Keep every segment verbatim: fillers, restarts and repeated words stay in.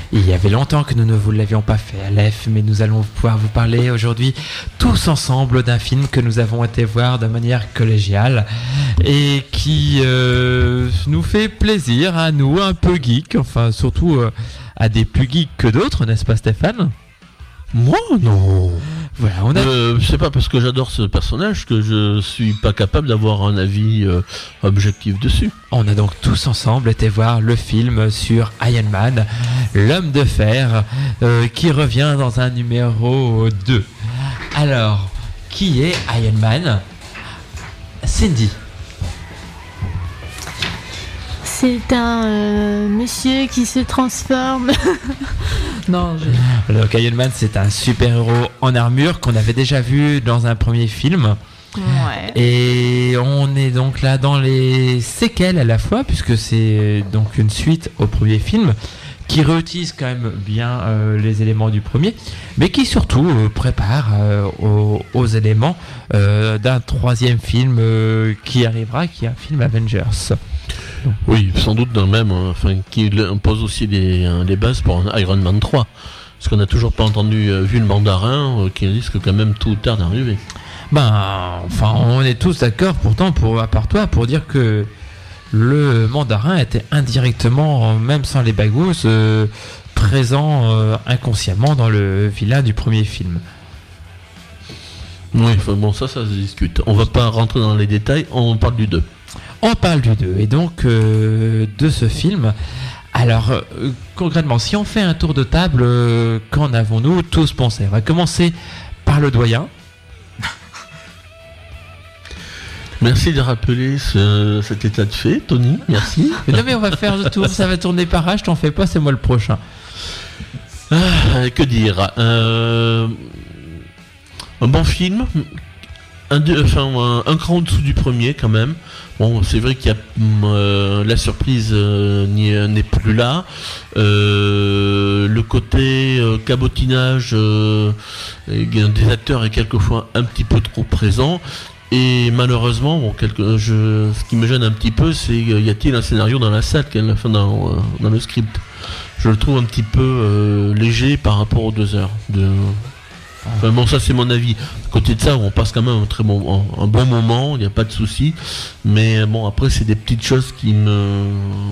Il y avait longtemps que nous ne vous l'avions pas fait, Aleph, mais nous allons pouvoir vous parler aujourd'hui tous ensemble d'un film que nous avons été voir de manière collégiale et qui euh, nous fait plaisir à nous, un peu geeks, enfin surtout euh, à des plus geeks que d'autres, n'est-ce pas Stéphane ? Moi, non. Voilà, on a... euh, c'est pas parce que j'adore ce personnage que je suis pas capable d'avoir un avis euh, objectif dessus. On a donc tous ensemble été voir le film sur Iron Man, l'homme de fer, euh, qui revient dans un numéro deux. Alors, qui est Iron Man ? Cindy. C'est un euh, monsieur qui se transforme. non, je... Donc Iron Man, c'est un super-héros en armure qu'on avait déjà vu dans un premier film. Ouais. Et on est donc là dans les séquelles à la fois, puisque c'est donc une suite au premier film, qui réutilise quand même bien euh, les éléments du premier, mais qui surtout euh, prépare euh, aux, aux éléments euh, d'un troisième film euh, qui arrivera, qui est un film Avengers. Donc. Oui, sans doute dans le même, hein, enfin, qui pose aussi des, hein, des bases pour un Iron Man trois. Parce qu'on n'a toujours pas entendu, euh, vu le mandarin, euh, qui risque quand même tout ou tard d'arriver. Ben, enfin, on est tous d'accord pourtant, pour, à part toi, pour dire que le mandarin était indirectement, même sans les bagous, euh, présent euh, inconsciemment dans le vilain du premier film. Oui, enfin, bon, ça, ça se discute. On va pas rentrer dans les détails, on parle du deux. On parle du deux, et donc euh, de ce film. Alors, euh, concrètement, si on fait un tour de table, euh, qu'en avons-nous tous pensé ? On va commencer par le doyen. Merci de rappeler ce, cet état de fait, Tony, merci. Mais non mais on va faire le tour, ça va tourner par âge, t'en fais pas, c'est moi le prochain. Ah, que dire euh, Un bon film, un, enfin, un, un cran au-dessous du premier quand même. Bon, c'est vrai qu'il y a euh, la surprise euh, n'est plus là. Euh, le côté euh, cabotinage euh, des acteurs est quelquefois un petit peu trop présent. Et malheureusement, bon, quelque, je, ce qui me gêne un petit peu, c'est y a-t-il un scénario dans la salle, enfin, dans, dans le script. Je le trouve un petit peu euh, léger par rapport aux deux heures. De... Enfin, bon, ça c'est mon avis. À côté de ça, on passe quand même un très bon, un, un bon moment, il n'y a pas de souci. Mais bon, après, c'est des petites choses qui me,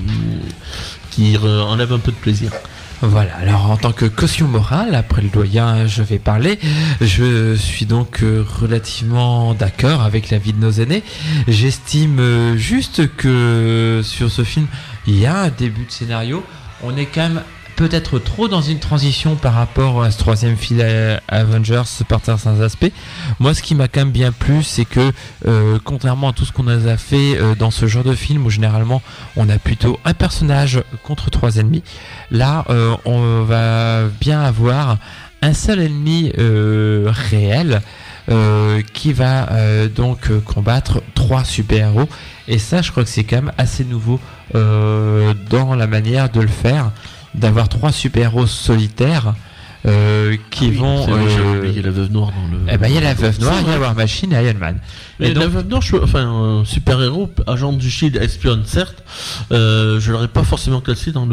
qui enlèvent un peu de plaisir. Voilà, alors en tant que caution morale, après le doyen je vais parler, je suis donc euh, relativement d'accord avec l'avis de nos aînés. J'estime euh, juste que sur ce film, il y a un début de scénario, on est quand même peut-être trop dans une transition par rapport à ce troisième film Avengers par certains aspects. Moi, ce qui m'a quand même bien plu, c'est que euh, contrairement à tout ce qu'on a fait euh, dans ce genre de film où généralement on a plutôt un personnage contre trois ennemis, là euh, on va bien avoir un seul ennemi euh, réel euh, qui va euh, donc euh, combattre trois super-héros, et ça je crois que c'est quand même assez nouveau euh, dans la manière de le faire, d'avoir trois super-héros solitaires euh, qui ah oui, vont... C'est vrai, euh, j'ai oublié la Veuve Noire dans le... Eh ben, il y a la Veuve Noire, il y a War Machine et Iron Man. Mais et donc... la Veuve Noire, je, enfin, euh, super-héros, agent du Shield, espionne, certes, euh, je l'aurais pas forcément classé dans, le,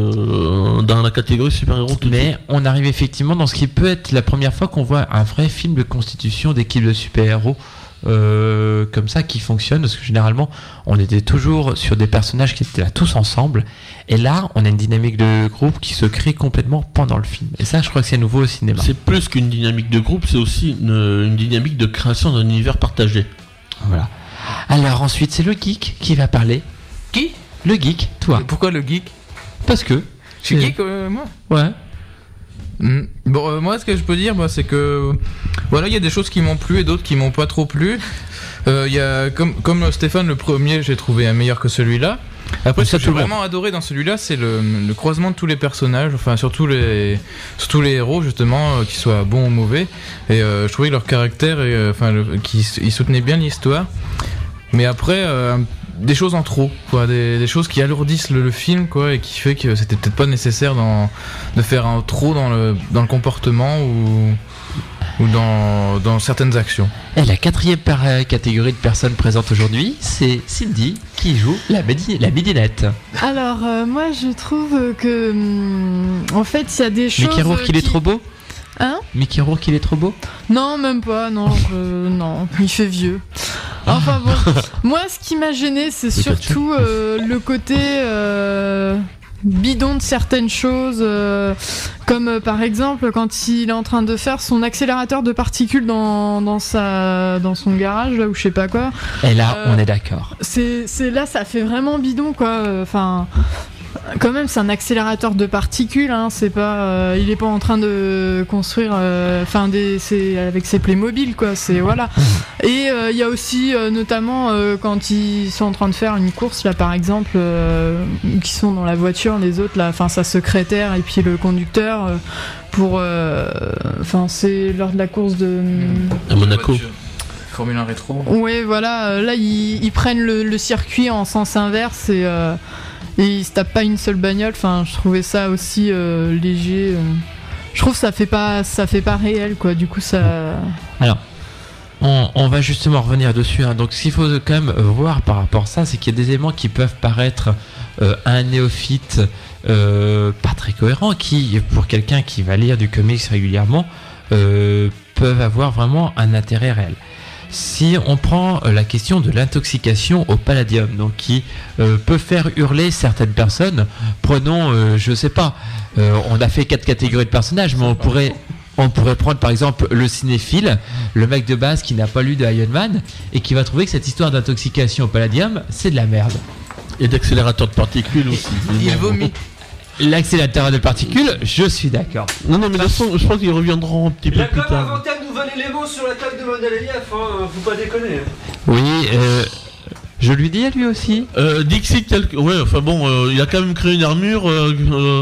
euh, dans la catégorie super-héros. Tout Mais on arrive effectivement dans ce qui peut être la première fois qu'on voit un vrai film de constitution d'équipe de super-héros Euh, comme ça qui fonctionne, parce que généralement on était toujours sur des personnages qui étaient là tous ensemble, et là on a une dynamique de groupe qui se crée complètement pendant le film, et ça je crois que c'est nouveau au cinéma. C'est plus qu'une dynamique de groupe, c'est aussi une, une dynamique de création d'un univers partagé. Voilà. Alors ensuite c'est le geek qui va parler. Qui ? Le geek, toi. Et pourquoi le geek ? Parce que je suis geek euh, moi. Ouais. Mmh. Bon, euh, moi, ce que je peux dire, bah, c'est que voilà, il y a des choses qui m'ont plu et d'autres qui m'ont pas trop plu. Euh, y a, comme, comme Stéphane, le premier, j'ai trouvé un meilleur que celui-là. Après, ce que j'ai vraiment adoré dans celui-là, c'est le, le croisement de tous les personnages, enfin surtout les, surtout les héros justement, euh, qu'ils soient bons ou mauvais. Et euh, je trouvais que leur caractère, et, euh, enfin, le, qu'ils ils soutenaient bien l'histoire. Mais après, euh, des choses en trop, quoi, des, des choses qui alourdissent le, le film, quoi, et qui fait que c'était peut-être pas nécessaire dans, de faire un trop dans le, dans le comportement ou, ou dans, dans certaines actions. Et la quatrième par- catégorie de personnes présentes aujourd'hui, c'est Cindy qui qui joue la, midi, la midinette. Alors, euh, moi, je trouve que, hum, en fait, il y a des choses. Mickey Rourke, qui... il est trop beau. Hein? Mickey Rourke, il est trop beau. Non, même pas. Non, je... non, il fait vieux. Enfin bon, moi, ce qui m'a gêné, c'est surtout euh, le côté. Euh... bidon de certaines choses, euh, comme euh, par exemple quand il est en train de faire son accélérateur de particules dans, dans, sa, dans son garage, là, ou je sais pas quoi. Et là, euh, on est d'accord. C'est, c'est là, ça fait vraiment bidon, quoi. Enfin, quand même, c'est un accélérateur de particules, hein. C'est pas, euh, il est pas en train de construire, enfin, euh, c'est avec ses Playmobil, quoi. C'est voilà. Et il euh, y a aussi, euh, notamment, euh, quand ils sont en train de faire une course, là, par exemple, euh, qui sont dans la voiture, les autres, là, enfin, sa secrétaire et puis le conducteur, euh, pour, enfin, euh, c'est lors de la course de à Monaco. Formule un rétro. Oui, voilà. Euh, là, ils, ils prennent le, le circuit en sens inverse et euh, et ils se tapent pas une seule bagnole. Enfin, je trouvais ça aussi euh, léger. Euh. Je trouve que ça fait pas, ça fait pas réel, quoi. Du coup, ça. Alors, on, on va justement revenir dessus. Hein. Donc, ce qu'il faut quand même voir par rapport à ça, c'est qu'il y a des éléments qui peuvent paraître euh, à un néophyte euh, pas très cohérents, qui, pour quelqu'un qui va lire du comics régulièrement, euh, peuvent avoir vraiment un intérêt réel. Si on prend la question de l'intoxication au palladium, donc qui euh, peut faire hurler certaines personnes, prenons, euh, je sais pas, euh, on a fait quatre catégories de personnages, mais on pourrait, on pourrait prendre par exemple le cinéphile, le mec de base qui n'a pas lu de Iron Man et qui va trouver que cette histoire d'intoxication au palladium, c'est de la merde. Et d'accélérateur de particules aussi. Il vomit. L'accélérateur de particules, je suis d'accord. Non, non, mais de toute façon, je pense qu'ils reviendront un petit peu Il a plus quand même tard. inventé un nouvel élément sur l'attaque de Mendeleïev, hein, faut pas déconner. Oui, euh, je lui dis à lui aussi. Euh, Dixit, quelque... ouais, enfin bon, euh, il a quand même créé une armure euh, euh,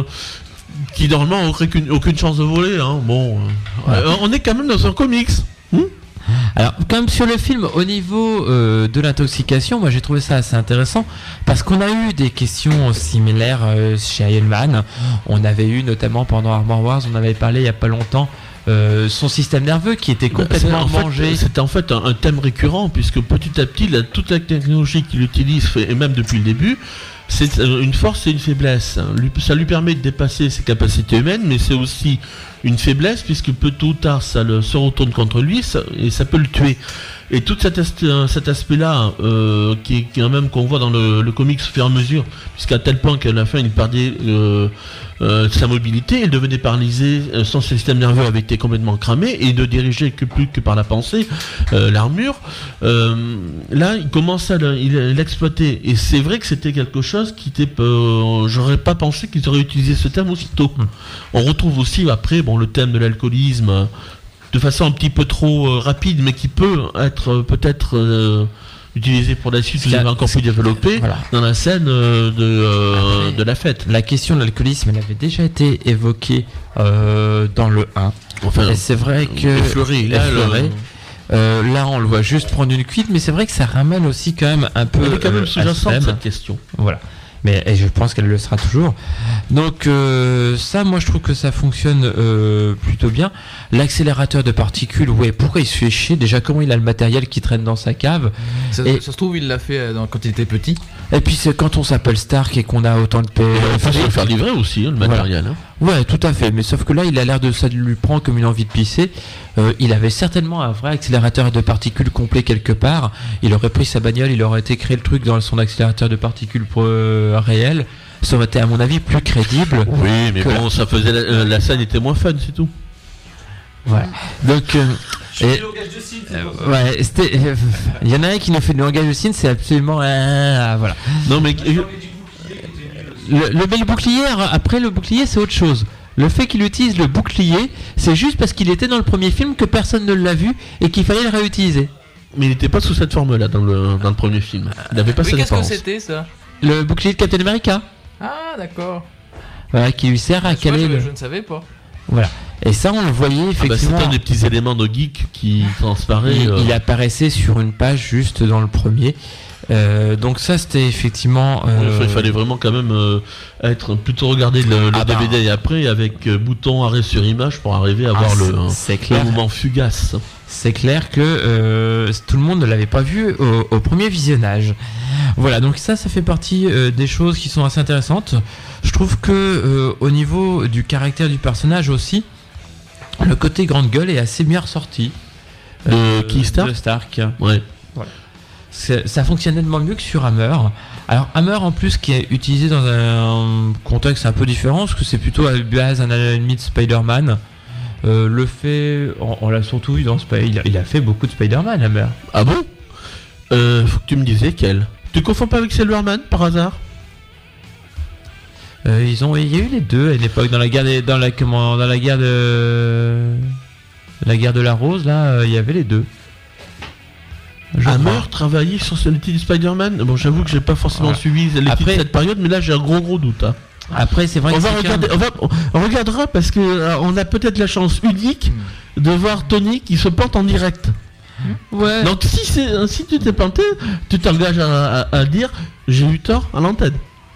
qui normalement n'aurait aucune, aucune chance de voler. Hein. Bon, euh, Ouais. euh, on est quand même dans un comics. Hmm. Alors, comme sur le film, au niveau euh, de l'intoxication, moi j'ai trouvé ça assez intéressant parce qu'on a eu des questions similaires euh, chez Iron Man. On avait eu notamment pendant Armor Wars, on avait parlé il y a pas longtemps euh, son système nerveux qui était complètement Bah, c'est, en mangé. fait, c'était en fait un, un thème récurrent puisque petit à petit, la, toute la technologie qu'il utilise, fait, et même depuis le début, c'est une force et une faiblesse. Ça lui permet de dépasser ses capacités humaines, mais c'est aussi une faiblesse puisque peu tôt ou tard ça le, se retourne contre lui ça, et ça peut le tuer. Et tout cet, as- cet aspect-là, euh, qui est qui est même qu'on voit dans le, le comics au fur et à mesure, puisqu'à tel point qu'à la fin il perdait euh, euh, sa mobilité, il devenait paralysé, euh, son système nerveux avait été complètement cramé et il ne dirigeait que plus que par la pensée euh, l'armure. Euh, là, il commence à le- il- l'exploiter et c'est vrai que c'était quelque chose qui était, euh, j'aurais pas pensé qu'ils auraient utilisé ce terme aussitôt. On retrouve aussi après, bon, le thème de l'alcoolisme. Euh, de façon un petit peu trop euh, rapide, mais qui peut être euh, peut-être euh, utilisé pour la suite, vous avez encore plus développé Voilà. dans la scène euh, de, euh, Après, de la fête. La question de l'alcoolisme, elle avait déjà été évoquée euh, dans le un. Enfin, Et c'est vrai que effleuré, là, effleuré. le- Euh, là, on le voit juste prendre une cuite, mais c'est vrai que ça ramène aussi quand même un peu. elle est quand même euh, à sous-jacente ce thème. cette question. Voilà. Mais et je pense qu'elle le sera toujours. Donc euh, ça, moi, je trouve que ça fonctionne euh, plutôt bien. L'accélérateur de particules, ouais, pourquoi il se fait chier? Déjà, comment il a le matériel qui traîne dans sa cave? Ça, Et- ça se trouve, il l'a fait euh, dans- quand il était petit. Et puis c'est quand on s'appelle Stark et qu'on a autant de paix. Il faut se le faire livrer aussi, hein, le Voilà. matériel. hein. Ouais, tout à fait. Mais sauf que là, il a l'air de ça lui prend comme une envie de pisser. Euh, il avait certainement un vrai accélérateur de particules complet quelque part. Il aurait pris sa bagnole, il aurait été créé le truc dans son accélérateur de particules pour, euh, réel. Ça aurait été, à mon avis, plus crédible. Oui, mais que- bon, ça faisait la, euh, la scène était moins fun, c'est tout. Voilà. Donc, euh, Je fais et- du langage de signe, c'est euh, pour ça. ouais, c'était. euh, Il y en a un qui nous fait du langage de signe, c'est absolument. euh, voilà. Non, mais J'ai envie du bouclier qui était nul aussi. Le, le bel bouclier, après le bouclier, c'est autre chose. Le fait qu'il utilise le bouclier, c'est juste parce qu'il était dans le premier film que personne ne l'a vu et qu'il fallait le réutiliser. mais il n'était pas sous cette forme-là dans le, dans le premier film. Il n'avait pas Oui, cette qu'est-ce que apparence. c'était ça? Le bouclier de Captain America, Ah, d'accord. voilà, qui lui sert à Tu vois, caler je, le... je ne savais pas. Voilà. Et ça, on le voyait Ah bah, c'est effectivement. un des petits éléments de geek qui transparaît. il, euh, il apparaissait sur une page juste dans le premier. Euh, donc ça c'était effectivement. Euh... Il fallait vraiment quand même euh, être plutôt regarder le, le ah D V D bah. et après avec euh, bouton arrêt sur image pour arriver à Ah, voir c'est, le, c'est clair. le moment fugace. C'est clair que euh, tout le monde ne l'avait pas vu au, au premier visionnage. Voilà, donc ça, ça fait partie euh, des choses qui sont assez intéressantes. Je trouve que euh, au niveau du caractère du personnage aussi, le côté grande gueule est assez bien ressorti. De qui, Stark ? De Stark. Ouais. C'est, ça fonctionne nettement mieux que sur Hammer. Alors Hammer en plus qui est utilisé dans un contexte un peu différent, parce que c'est plutôt à la base un ennemi de Spider-Man. Euh, le fait, on, on l'a surtout vu dans Spider, il, il a fait beaucoup de Spider-Man, Hammer. Ah bon ? euh, Faut que tu me dises quel. Tu confonds pas avec Silverman par hasard ? euh, Ils ont, il y a eu les deux à l'époque dans la guerre, des, dans la comment, dans la guerre de, la guerre de la Rose là, euh, il y avait les deux. Je Hammer crois. travaillait sur ce titre de Spider-Man. Bon, j'avoue que j'ai pas forcément Ouais. suivi les Après- titres de cette période, mais là j'ai un gros gros doute. Hein. Après c'est vrai On que va c'est regarder, on, va, on regardera parce que euh, on a peut-être la chance unique de voir Tony qui se plante en direct. quand même- ouais. Donc si c'est si tu t'es planté, tu t'engages à, à- à dire j'ai eu tort à l'antenne.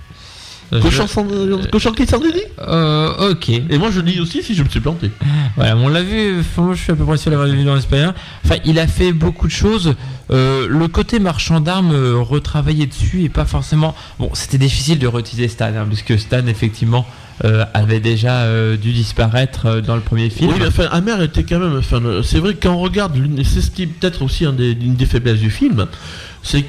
Euh, Cochon, je- sans, cochon qui s'en dédie. Euh, ok. Et moi je dis aussi si je me suis planté. Voilà, on l'a vu, enfin, moi je suis à peu près sûr d'avoir vu dans l'espagnol. Enfin, il a fait beaucoup de choses. Euh, le côté marchand d'armes euh, retravaillé dessus et pas forcément. Bon, c'était difficile de réutiliser Stan, hein, puisque Stan effectivement euh, avait déjà euh, dû disparaître euh, dans le premier film. Oui, mais enfin, Hammer était quand même. Enfin, euh, c'est vrai que quand on regarde, l'une- c'est ce qui est peut-être aussi un des, une des faiblesses du film, c'est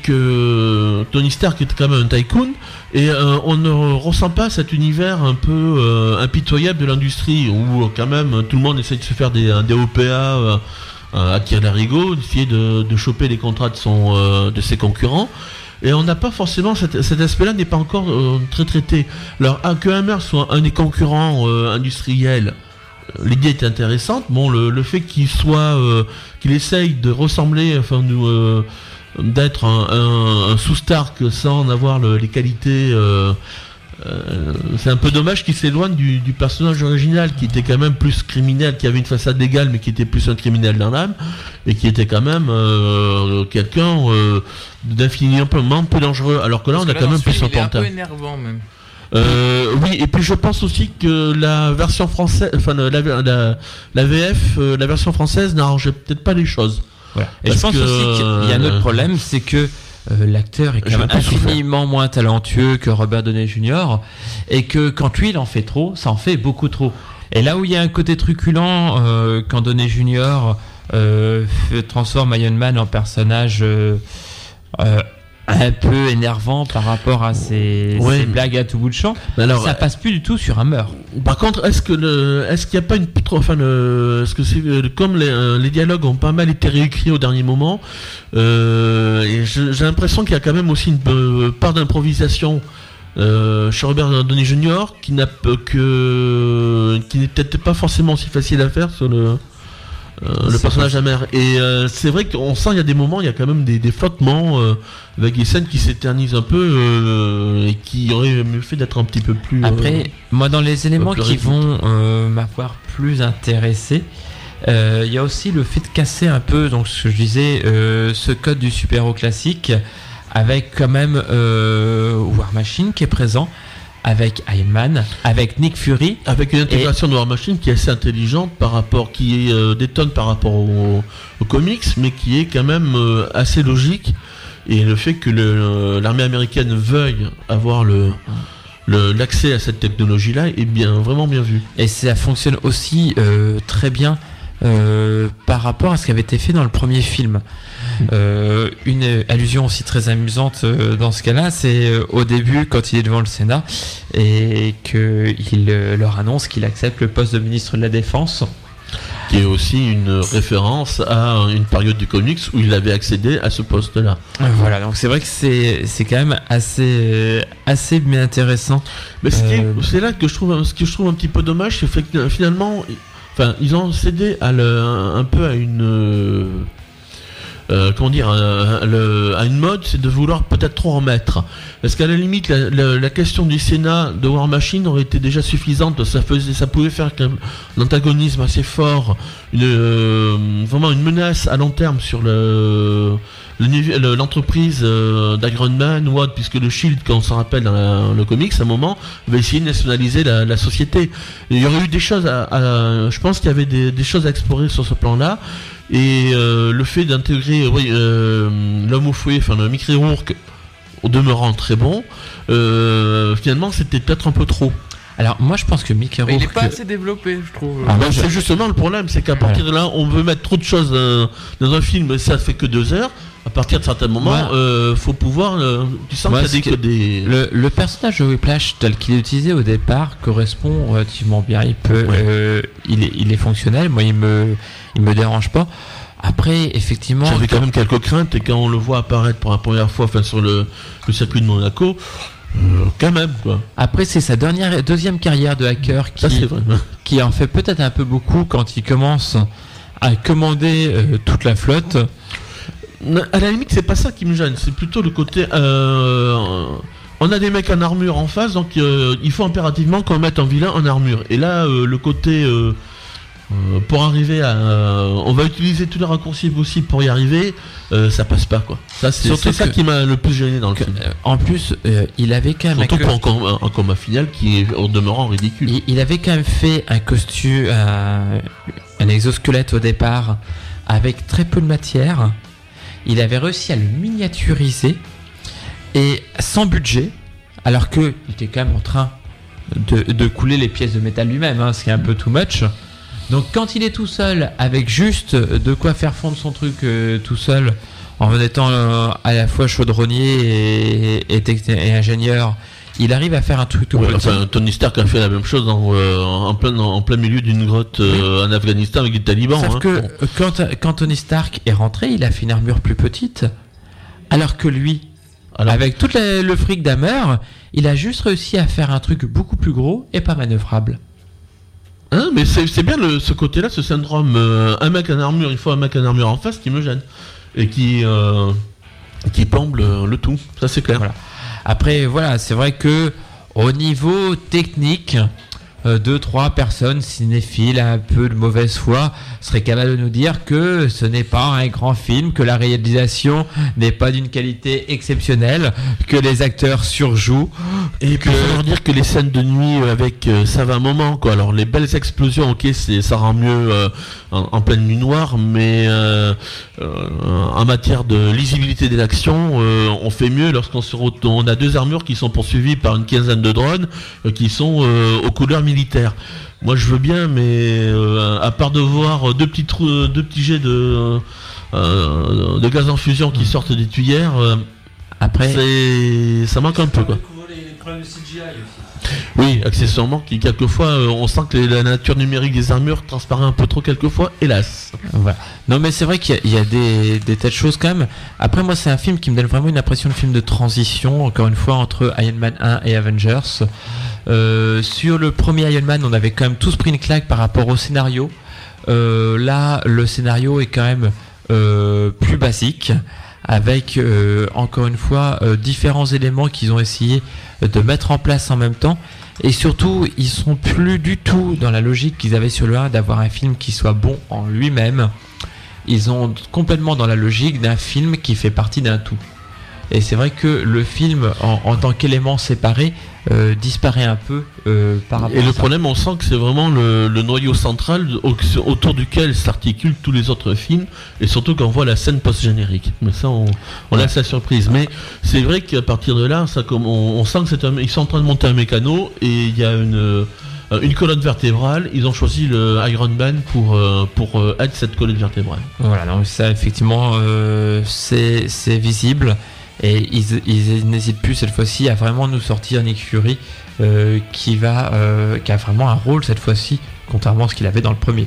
que Tony Stark était quand même un tycoon et euh, on ne ressent pas cet univers un peu euh, impitoyable de l'industrie où euh, quand même tout le monde essaie de se faire des, des O P A euh, euh, à tir d'arigot, d'essayer de, de choper les contrats de, son, euh, de ses concurrents. Et on n'a pas forcément cet, cet aspect-là n'est pas encore euh, très traité. Alors ah, que Hammer soit un des concurrents euh, industriels, euh, l'idée est intéressante. Bon, le, le fait qu'il soit, euh, qu'il essaye de ressembler, enfin, nous, euh, d'être un, un, un sous-Stark sans en avoir le, les qualités. Euh, euh, c'est un peu dommage qu'il s'éloigne du, du personnage original qui était quand même plus criminel, qui avait une façade légale mais qui était plus un criminel dans l'âme et qui était quand même euh, quelqu'un euh, d'infiniment peu dangereux. Alors que là, Parce on a que quand dans même ce plus film, un il est un pantin. peu énervant même. Euh, oui, et puis je pense aussi que la version française, enfin la, la, la V F, euh, la version française n'arrangeait peut-être pas les choses. Voilà. Et Parce je pense que, aussi qu'il y a un autre euh, problème, c'est que euh, l'acteur est quand Je même peux souffrir. infiniment moins talentueux que Robert Downey junior et que quand lui il en fait trop, ça en fait beaucoup trop. Et là où il y a un côté truculent, euh, quand Downey junior euh, fait- transforme Iron Man en personnage euh, euh, un peu énervant par rapport à ses, Ouais. ses blagues à tout bout de champ, Mais alors, ça passe plus du tout sur Hammer. par contre, est-ce que le, est-ce qu'il n'y a pas une trop, enfin, le, est-ce que c'est euh, comme les, euh, les dialogues ont pas mal été réécrits au dernier moment, euh, et je- j'ai l'impression qu'il y a quand même aussi une euh, part d'improvisation euh, chez Robert Downey junior qui n'a p- que qui n'est peut-être pas forcément aussi facile à faire sur le euh, le C'est personnage amer. Et euh, c'est vrai qu'on sent il y a des moments, il y a quand même des, des flottements euh, avec des scènes qui s'éternisent un peu euh, et qui auraient mieux fait d'être un petit peu plus. euh, Après, moi, dans les éléments plus qui rythmique. vont euh, m'avoir plus intéressé, euh, il y a aussi le fait de casser un peu, donc ce que je disais, euh, ce code du super-héros classique, avec quand même euh, War Machine qui est présent, avec Iron Man, avec Nick Fury. Avec une intégration de War Machine qui est assez intelligente par rapport, qui est, euh, détonne par rapport au, au comics, mais qui est quand même euh, assez logique. Et le fait que le- l'armée américaine veuille avoir le le- l'accès à cette technologie-là est bien, vraiment bien vu. Et ça fonctionne aussi euh, très bien euh, par rapport à ce qui avait été fait dans le premier film. Euh, une allusion aussi très amusante euh, dans ce cas-là, c'est euh, au début quand il est devant le Sénat et qu'il euh, leur annonce qu'il accepte le poste de ministre de la Défense. Qui est aussi une référence à une période du comics où il avait accédé à ce poste-là. Voilà, donc c'est vrai que c'est c'est quand même assez assez bien intéressant. Mais ce qui est- Euh, c'est là que je trouve, ce que je trouve un petit peu dommage, c'est fait que finalement, enfin, ils ont cédé à le, un peu à une, euh, euh, comment dire, à, le- à une mode, c'est de vouloir peut-être trop en mettre. Parce qu'à la limite, la, la- la question du Sénat de War Machine aurait été déjà suffisante. Ça faisait, ça pouvait faire quand même un antagonisme assez fort, une, euh, vraiment une menace à long terme sur le le, le, l'entreprise euh, d'Iron Man, ou autre, puisque le Shield, quand on s'en rappelle dans la, le comics, à un moment, va essayer de nationaliser la, la société. Et il y aurait eu des choses à, à je pense qu'il y avait des, des choses à explorer sur ce plan-là. Et euh, le fait d'intégrer oui, euh, l'homme au fouet, enfin le Mickey Rourke, au demeurant très bon, euh, finalement c'était peut-être un peu trop. Alors moi je pense que Mickey Rourke... Il n'est pas assez développé, je trouve. Ah, ben, c'est justement le problème, c'est qu'à partir de là, on veut mettre trop de choses euh, dans un film, ça fait que deux heures. À partir de certains moments, il ouais. euh, faut pouvoir... Euh, tu sens ouais, qu'il y a des... des... Le, le personnage de Whiplash, tel qu'il est utilisé au départ, correspond relativement bien. Il peut, ouais. euh, il, est, il est fonctionnel, moi il me, il me dérange pas. Après, effectivement... J'avais quand même quelques craintes, et quand on le voit apparaître pour la première fois enfin, sur le, le circuit de Monaco... Euh, quand même quoi. Après c'est sa dernière, deuxième carrière de hacker qui, ça, c'est vrai. qui en fait peut-être un peu beaucoup quand il commence à commander euh, toute la flotte. À la limite c'est pas ça qui me gêne, c'est plutôt le côté euh, on a des mecs en armure en face, donc euh, il faut impérativement qu'on mette un vilain en armure. Et là euh, le côté euh, euh, pour arriver à euh, on va utiliser tous les raccourcis possibles pour y arriver, euh, ça passe pas quoi. Ça c'est, c'est ça que, qui m'a le plus gêné dans le que, film. Euh, en plus euh, il avait quand même surtout que, pour un combat, un combat final qui est en demeurant ridicule. Il, il avait quand même fait un costume, un, un exosquelette au départ avec très peu de matière. Il avait réussi à le miniaturiser et sans budget, alors que il était quand même en train de, de couler les pièces de métal lui-même, hein, ce qui est un peu too much. Donc quand il est tout seul, avec juste de quoi faire fondre son truc euh, tout seul, en étant euh, à la fois chaudronnier et, et, et ingénieur, il arrive à faire un truc tout ouais, petit. Enfin, Tony Stark a fait la même chose en, euh, en, plein, en plein milieu d'une grotte euh, oui. en Afghanistan avec des talibans. Sauf hein. que quand, quand Tony Stark est rentré, il a fait une armure plus petite, alors que lui, alors, avec tout le, le fric d'Hammer, il a juste réussi à faire un truc beaucoup plus gros et pas manœuvrable. Hein, mais c'est, c'est bien le, ce côté-là, ce syndrome, euh, un mec en armure, il faut un mec en armure en face qui me gêne. Et qui, euh, qui plombe le, le tout, ça c'est clair. Voilà. Après, voilà, c'est vrai que au niveau technique, euh, deux, trois personnes cinéphiles un peu de mauvaise foi seraient capables de nous dire que ce n'est pas un grand film, que la réalisation n'est pas d'une qualité exceptionnelle, que les acteurs surjouent. Et puis, il faut leur dire que les scènes de nuit avec euh, ça va un moment, quoi. Alors, les belles explosions, ok, c'est, ça rend mieux euh, en, en pleine nuit noire, mais euh, euh, en matière de lisibilité des actions, euh, on fait mieux lorsqu'on se retrouve. On a deux armures qui sont poursuivies par une quinzaine de drones euh, qui sont euh, aux couleurs militaires. Moi, je veux bien, mais euh, à part de voir deux petits trous, deux petits jets de, euh, de gaz en fusion qui sortent des tuyères, euh, après, c'est, ça manque un peu, quoi. Le C G I aussi. Oui, accessoirement, qui quelquefois euh, on sent que les, la nature numérique des armures transparaît un peu trop quelquefois, hélas. Voilà. Non mais c'est vrai qu'il y a, il y a des, des tas de choses quand même. Après moi c'est un film qui me donne vraiment une impression de film de transition, encore une fois, entre Iron Man un et Avengers. Euh, sur le premier Iron Man on avait quand même tous pris une claque par rapport au scénario. Euh, là le scénario est quand même euh, plus basique, avec euh, encore une fois euh, différents éléments qu'ils ont essayé de mettre en place en même temps, et surtout ils sont plus du tout dans la logique qu'ils avaient sur le un d'avoir un film qui soit bon en lui-même. Ils sont complètement dans la logique d'un film qui fait partie d'un tout, et c'est vrai que le film en, en tant qu'élément séparé euh, disparaît un peu euh, par rapport et à le ça. Problème, on sent que c'est vraiment le, le noyau central au, autour duquel s'articulent tous les autres films, et surtout quand on voit la scène post-générique. Mais ça, on, on laisse la surprise. Mais c'est vrai qu'à partir de là, ça, comme on, on sent que c'est un, ils sont en train de monter un mécano, et il y a une, une colonne vertébrale. Ils ont choisi le Iron Man pour, pour être cette colonne vertébrale. Voilà, donc ça effectivement euh, c'est, c'est visible. Et ils, ils n'hésitent plus cette fois-ci à vraiment nous sortir Nick Fury euh, qui, va, euh, qui a vraiment un rôle cette fois-ci, contrairement à ce qu'il avait dans le premier.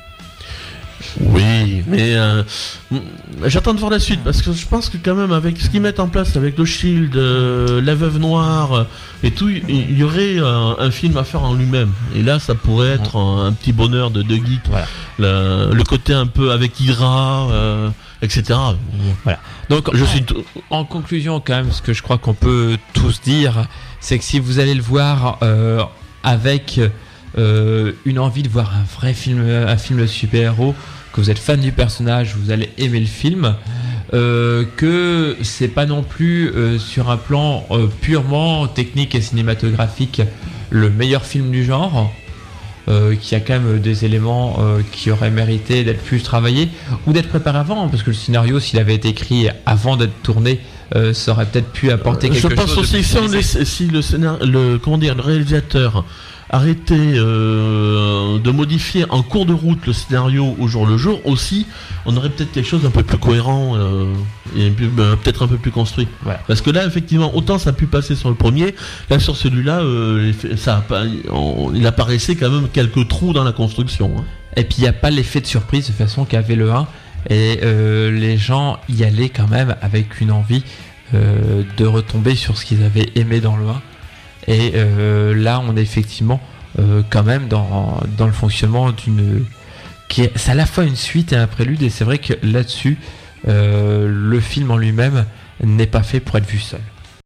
Oui, mais euh, j'attends de voir la suite, parce que je pense que quand même avec ce qu'ils mettent en place, avec le Shield, euh, la Veuve Noire et tout, il y aurait un, un film à faire en lui-même. Et là, ça pourrait être un, un petit bonheur de, de geek. Voilà. Le, le côté un peu avec Hydra, euh, et cetera. Voilà. Donc, je suis t- en conclusion, quand même, ce que je crois qu'on peut tous dire, c'est que si vous allez le voir euh, avec euh, une envie de voir un vrai film, un film de super-héros, que vous êtes fan du personnage, vous allez aimer le film. Euh, que c'est pas non plus euh, sur un plan euh, purement technique et cinématographique le meilleur film du genre, euh, qu'il y a quand même des éléments euh, qui auraient mérité d'être plus travaillés ou d'être préparés avant, parce que le scénario, s'il avait été écrit avant d'être tourné, euh, ça aurait peut-être pu apporter quelque chose. Je pense de aussi plus si, on réalisé. laisse- si le, scénar- le, comment dire, le réalisateur arrêtait euh, de modifier en cours de route le scénario au jour le jour, aussi, on aurait peut-être quelque chose d'un peu plus cohérent euh, et puis, ben, peut-être un peu plus construit. Voilà. Parce que là, effectivement, autant ça a pu passer sur le premier, là sur celui-là, euh, ça a pas, on- il apparaissait quand même quelques trous dans la construction. Hein. Et puis il n'y a pas l'effet de surprise de façon qu'avait le un, et euh, les gens y allaient quand même avec une envie euh, de retomber sur ce qu'ils avaient aimé dans le un. Et euh, là, on est effectivement euh, quand même dans, dans le fonctionnement d'une... qui est, c'est à la fois une suite et un prélude, et c'est vrai que là-dessus, euh, le film en lui-même n'est pas fait pour être vu seul.